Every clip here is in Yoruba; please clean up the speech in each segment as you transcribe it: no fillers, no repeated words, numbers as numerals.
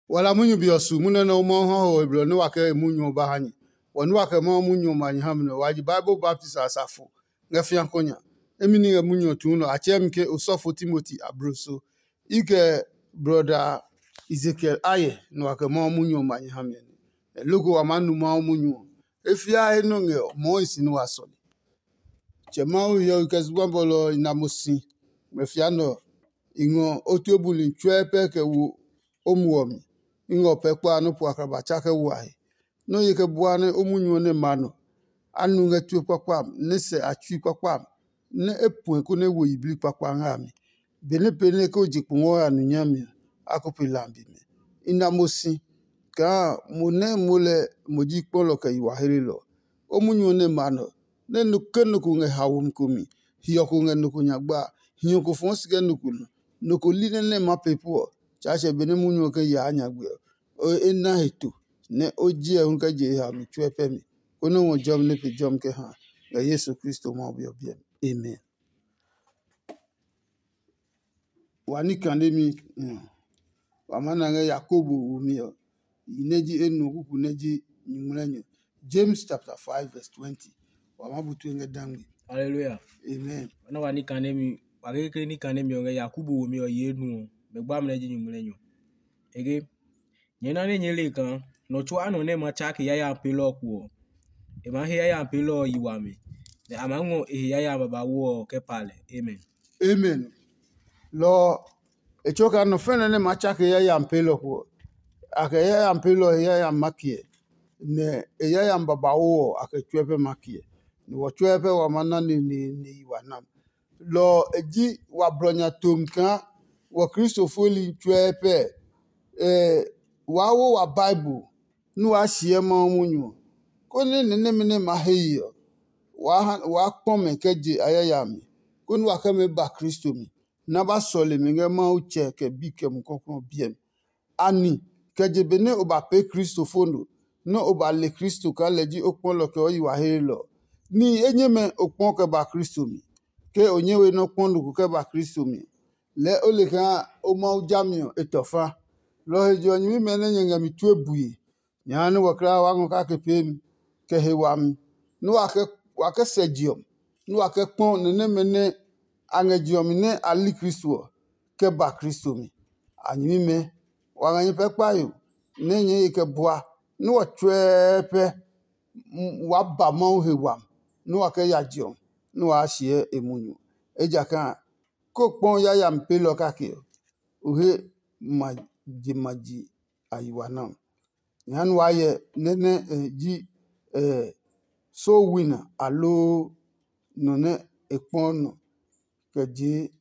wala munyu biosu muna no mo ho ebro no waka munyu ba hanyi wonu waka mo munyu manyi hamno waji Bible Baptist asafo ngafia konya emini ga munyu tuno achemke usofo Timothy abroso ike brother Ezekiel aye no waka mo munyu manyi hamne logo wa manu mo munyu efia eno nge mo isinu wasoli chema yo kesbambolo inamusi mefia no ingo otiobuli chwepe ke wu omuomi ingo pekwa no po akraba chake wahi no yeke buane omunyu ne mano anu nge tu kwakwam ne se atwi kwakwam ne epu ko ne wo ibli kwakwa ngami bene pene ko jikunwo anu nyami akopilambi me inamusi ka mune mule moji polo ka iwahiri lo omunyu ne mano ne nukenu ku nge hawum kumi hiyo ku nge nuku nyagba hiyo ku fonsige nuku nuku line ne mapepo chache bene munyu ke ya nyagbe o ena hetu ne oji unka je ha mi chwepe mi kono wo jom ne pe jom ke ha ya Yesu Kristo ma obi obi amen wani kande mi wamana nge Yakobo umio ineji enu kuku neji nyumulenyo James chapter 5 verse 20 wamabutu nge dangi hallelujah amen wana wani kande mi wakeke ni kande mi nge Yakobo umio yenu megba mneji nyumulenyo ege nyena ne nyele kan no chwa no ne ma chake ya pelo ku e ma he ya pelo yiwame ne amango e ya baba wo ke pale amen amen lo echoka no fene ne ma chake ya mpelo ku ake ya mpelo ya makie ne ya baba wo ake chwepe makie ni wo chwepe wa mana ni wanam lo eji wa bronya tomka wa Kristofoli chwepe wawo wa Bible nu wa hie ma munyu ko ne mene ma heyo wa kpome keje ayayami ko nu aka me ba Kristo mi na ba sole mi nge ma uche ke bi ke mkokon biem ani keje bene oba pe Kristofono no oba le Kristo ka leji okpon lo ke oyi wa helo ni enyeme okpon ke ba Kristo mi ke onyewe no kpon lu ke ba Kristo mi le ole ka o ma ujamio etofa lo hejo nyi mene nyenga mi tuebuye nyanu wakra wangu ka ke pem ke hewam no wake sejiom no wake pon ne mene angejiom ne ali Kristo ke ba Kristo mi anyi me wanga nyi pekpa yo ne nyi ke boa no watwepe wa ba ma hewam no wake yajiom no wa hie emunyu ejaka ko pon ya mpelo kake uhe maji ayiwana nyan waye nene ji so winner alo no ne ekpon ke ji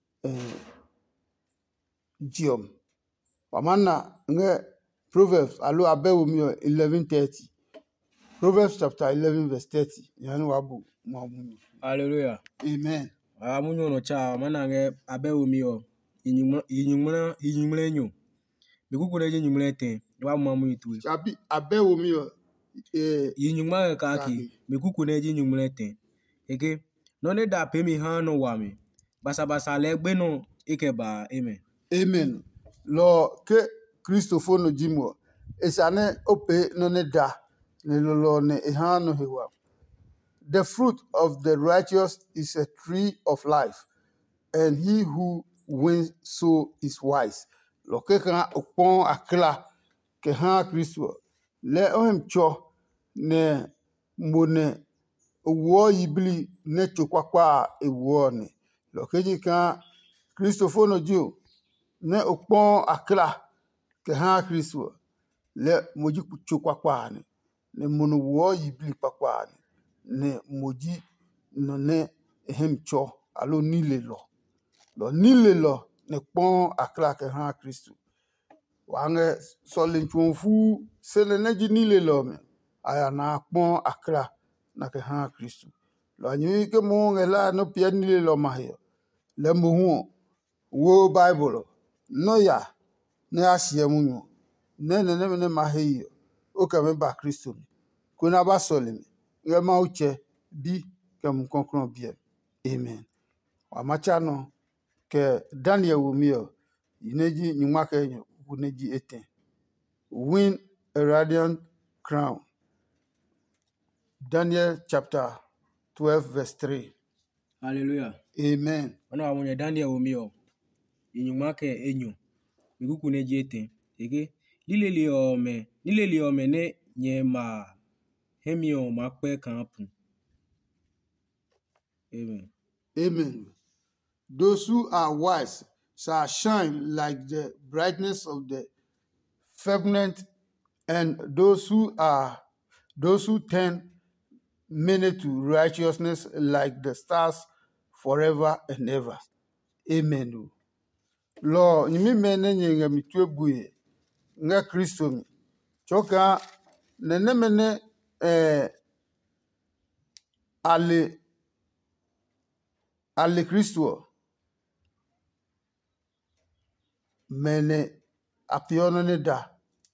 jiom pamana nge Proverbs alo abewo mi 11:30 Proverbs chapter 11 verse 30 nyan wabu mamu hallelujah amen munyo no cha mana nge abewo mi o yinyumlenyo bikuku ne yinyumlete wa mamu itu chabi abewo mi yinyuma ka ki bikuku ne yinyumlete ege no ne da pe mi han no wa mi basa le gbe no ikeba amen amen lo ke Kristofono jimo esane ope no ne da ne lo ne ehano hewa the fruit of the righteous is a tree of life and he who wins so is wise lo ke kan opon akla ke ha Kristo le ohem cho ne mone wo yibli ne chokwakwa ewo ne lo ke kan Kristofono jio ne opon akla ke ha Kristo le moji chokwakwa ne mono wo yibli kwakwa ne moji no ne ehem cho alo nile lo nile lo ne pon akla ke ha Kristo wange solin chonfu sele neji nile lo me aya na pon akla na ke ha Kristo lo nyi ke mo ngela no pia nile lo mahio le mo hu wo Bible no ya ne asie munyu ne mahio o ka me ba Kristo mi ko na ba solin nge ma uche bi ke mkonkron bie amen wa machano ke Daniel wumio ineji nyumake nyo kuneji eten win a radiant crown. Daniel chapter 12 verse 3. Hallelujah. Amen. Wana wa Daniel omio. Inyuma ke enyo. Miguku ne jete. Ege lile li ome ne nye ma hemio makwe kampu. Amen. Amen. Those who are wise shall shine like the brightness of the firmament, and those who turn many to righteousness like the stars forever and ever. Amen. Lord, nyimi mene nyinga mitwebuye nga Kristo mi. Choka nene mene ale Kristo mene apiono ne da.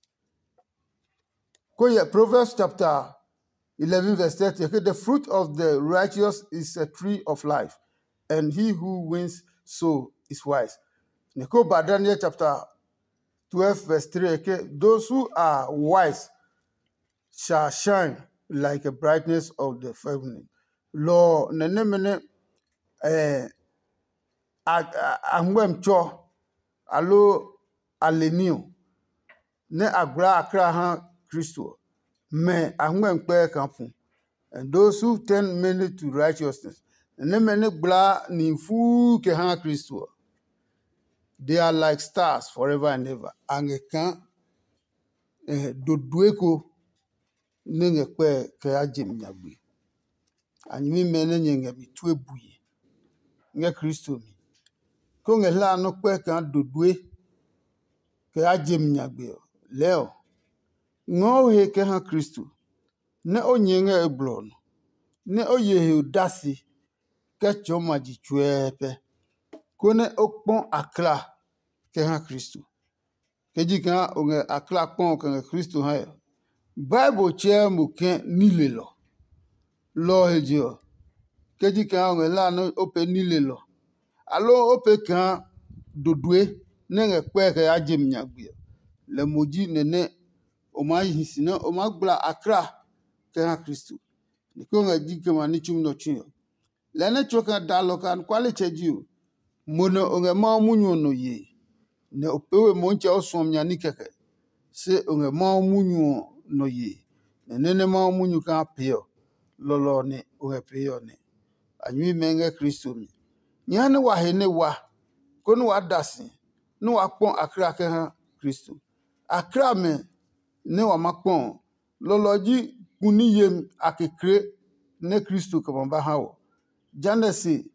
Koye Proverbs chapter 11 verse 30. Okay, the fruit of the righteous is a tree of life, and he who wins soul is wise. Neko Daniel chapter 12 verse 3. Okay, those who are wise shall shine like a brightness of the firmament. Lord, nene mene angwem cho alo alenio ne agra akra ha Christo me angwem pe kampu. And those who turn many to righteousness, ne mene bla ni fu ke ha Christo, they are like stars forever and ever. Angekan dodueko nenge pe ke ajim nyagbe. Anyimi mene nyenge mitwe buye nge Kristo mi. Ko nge la no pe kan dodue ke ajim nyagbe leo. Ngo he ke ha Kristo ne onye nge eblon ne oye he udasi ke choma jichwepe ko ne okpon akla ke ha Kristo. Keji kan onge akla pon ke Kristo ha yo. Bible che mu ken nile lo hejo. Keji kan onge la no ope nile lo. Alo ope kan dodue nenge kwe ke ajim nyagbe. Le moji nene oma hisina oma gbla akra ke ha Kristo. Niko nga jike manichum no chinyo. Lene choka dalo kan kwale chejiu. Mono onge ma munyo no ye. Ne opewe monche osom nyani keke. Se onge ma munyo no ye. Nene ma munyo kan peo. Lolo ne onge peo ne. Anyui menge Kristo mi. Nyane wa hene wa. Kono wa dasi. No wa pon akra ke ha Kristo. Akra me ne wa makpon. Lolo ji kuni yem akekre ne Kristo kamamba hawo. Janesi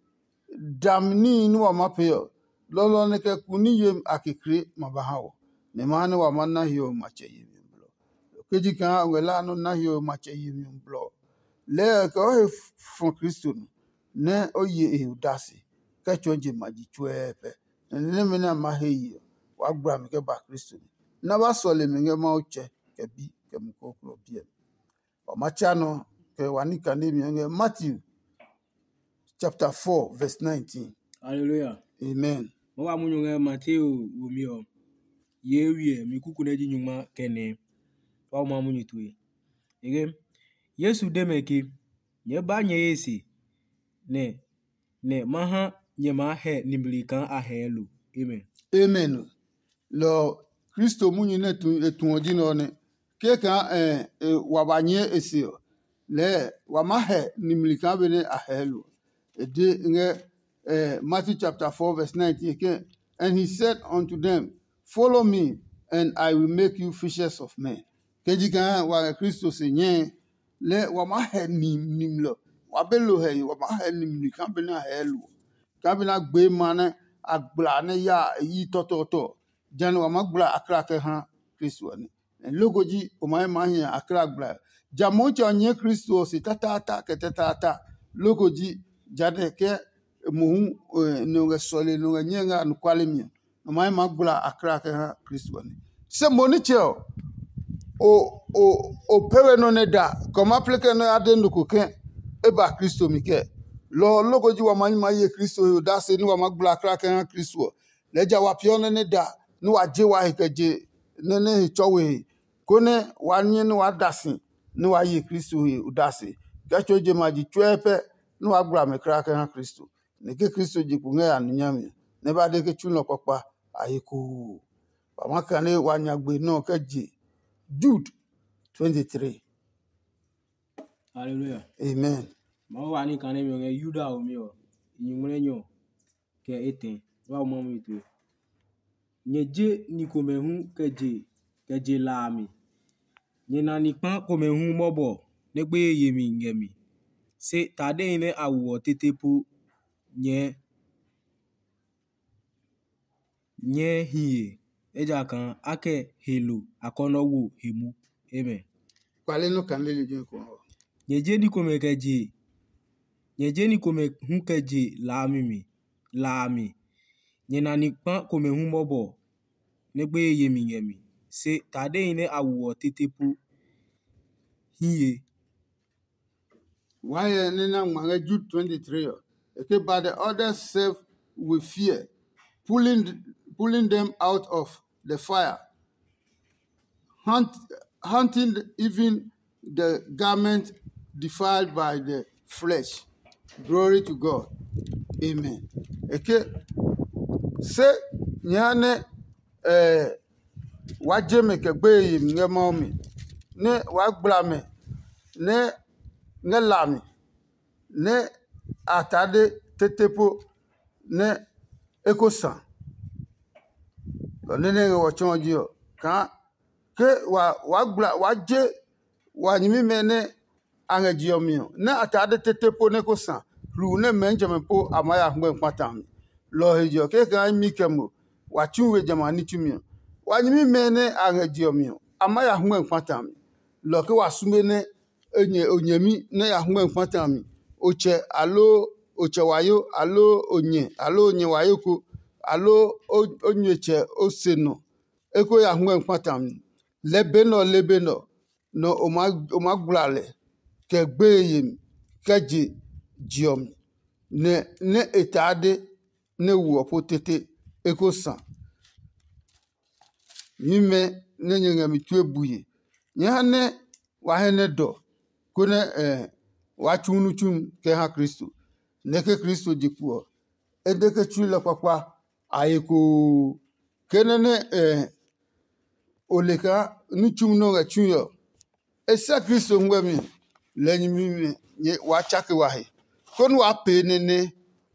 damni ni wa mapeo. Lolo ne ke kuni yem akekre mabahawo. Ne mane wa manna hiyo mache yem blo. Keji kan ngela no na hiyo mache yem blo. Le ko he fon Kristo ne oye e udasi. Ke chonje maji chwepe. Ne mena maheyi wa gbra mi ke ba Kristo. Na ba sole mi nge ma uche ke bi ke mukokro bien. Machano ke wanika nemi Matthew chapter 4 verse 19. Hallelujah. Amen. Mwa munyo Matthew umio. Yewie mikuku neji nyuma kene. Wa mwa munyo tuwe. Ege Yesu demeki nye ba nye yesi ne maha nye mahe nimbilikan ahelu. Amen. Amen. Lo Kristo munyo ne etuoji no ne keka wabanye esio le wamahe nimlika bene ahelu de nge Matthew chapter 4 verse 19 again. And he said unto them, follow me and I will make you fishers of men. Kejika wa Kristo se nye le wamahe nimlo wabelo he wamahe nimlika bene ahelu kabina gbe mane agbla ne ya yi toto jan wamagbla akra ke ha Kristo ne logoji omai mahi akra gbla jamoncha nye Kristo si tata ke tata logoji jade ke muhu no ga sole no ga nyenga no kwalemi omai magbla akra ke ha Kristo ne se monicheo o pewe no ne da koma pleke no ade no koken eba Kristo mi ke lo logoji wa mani maye Kristo da se ni wa magbla akra ke ha Kristo leja wa pione ne da no wa je wa hekeje nene chowe kone wanye ni wadasi ni wayi Kristo he udasi gacho je maji chwepe ni wagbra me krake ha Kristo ne ke Kristo je kunge ya nyame ne ba de ke chuno papa ayiku ba makane wanyagbe no ke je Jude 23. Hallelujah. Amen. Ma wa ni kan mi nge Yuda o mi o nyimre nyo ke eten wa mo mi tu nyeje ni ko me hu ke je la mi nye na ni pan ko me hu mobo ne gbe ye mi ngemi se tade ine awuo tetepo nye hiye eja kan ake helo akono wo hemu. Amen. Kwale no kan le je ko nyeje ni ko me hu ke je la mi nye na ni pan ko me hu mobo ne gbe ye mi ngemi se tade ine awuo tetepo hiye. Why nina manga Jude 23 okay, but the others serve with fear, pulling them out of the fire, hunting even the garment defiled by the flesh. Glory to God. Amen. Okay. Se nyane wajeme ke gbe nge momi ne wagbla me ne lami ne atade tetepo ne ekosan ne wo chonji o kan ke wagbla waje wanyimi me ne angaji omi ne atade tetepo ne kosan lu ne menjeme po amaya ngbe patam lo hejo ke kan mi kemo wachunwe jamani tumi wanyimi me ne angaji omi amaya ngbe patam lo ke wasume ne onyemi ne ya hwe mkpatami oche alo oche wayo alo onye wayo ko alo onyeche oseno eko ya hwe mkpatami lebeno no omaglale ke gbeyim keji jiom ne etade ne wu opotete eko san mime ne nyengami tuebuye nyane wahene do kone wachunu chum ke ha Kristo neke Kristo jikuo edeke chula papa ayiku kenene oleka nuchum no ga chuyo esa Kristo ngwemi lenyimi nye wachake wahe kon wa penene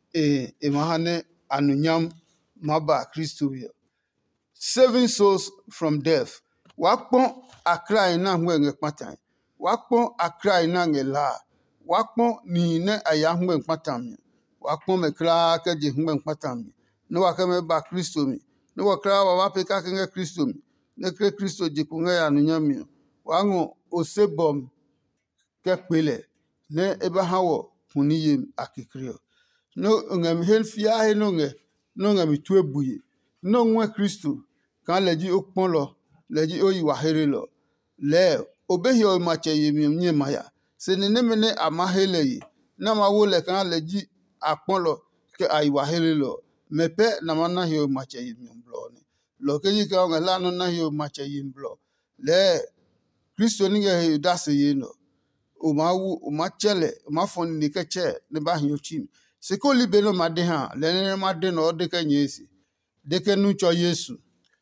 mahane anunyam maba Kristo yo saving souls from death wakpon akra ina ngwe patan wakpon akra ina ngela wakpon ni ne aya ngwe patan wakpon me kra ke je ngwe patan no wakame ba Kristo mi no wakra wa pe ka ke Kristo mi ne kre Kristo je ku ya anunyam mi wangu osebom ke pele ne ebahawo huniyem akikrio no ngam hen fia he no ngam tuebuye no nwe Kristo kan leji okpon lo leji oyi wahere lo le obehi o mache yemi nye maya se ne mene amahele yi na ma wo le kan leji akpon lo ke ayi wahere lo mepe na mana hi o mache yemi blo ni lo ke yi ka ngala no na hi o mache yemi blo le Kristo ni ge dase yi no o ma chele o ma fon ni ke che ne ba hi o chim se ko libe no ma de ha le ne ma de no de ke nyesi de ke nu cho Yesu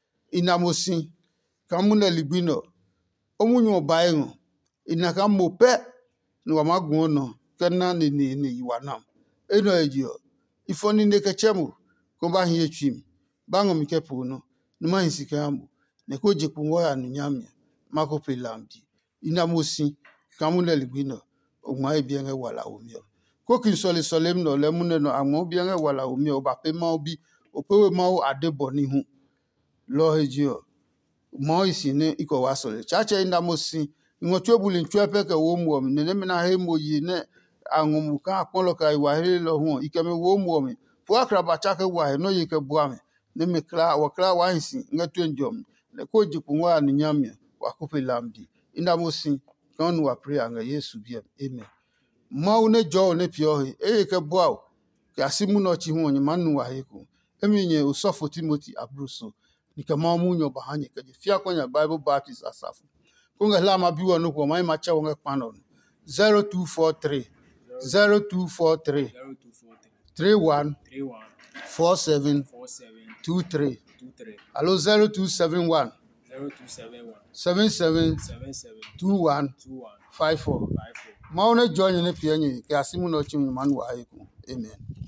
inamosi kamuna libino omunyo baengo inaka mope ni wa magun no kana ni yiwanam eno ejio ifoni ne kechemu ko ba hin etwim bango mi kepu no no ma hisika amu ne ko jepu wo ya nunyam mako pelambi inamosi kamuna libino ogma ebienge wala omio ko kin solem no lemune no amo bienge wala omio ba pe ma obi opewe ma o adebo ni hu lo ejio mo isi ne iko wasole chacha inda mosi ngotu ebuli ntwepe ke wo mu omi ne na he moyi ne angumu ka akpolo ka iwa hele lo hu ikeme wo mu omi fu akra ba chake wa he no yike buame ne me kra wa isi ngatu njom ne ko jipu wa ni nyame wa kupe lambi inda mosi kan wa pray anga Yesu bia amen mo ne jo ne pio he ke buao ka simu no chi hu onye manu wa he ko eminye usofo Timothy abruso nikama munyo bahanye kaje fia kwanya Bible Baptist Asafu Kunga lama biwa no ko mai macha wonga panon 0243 0243 31 47 23 allo 0271 77 21 54 mauna join ne pianyi ke asimu no chim manu ayiku amen.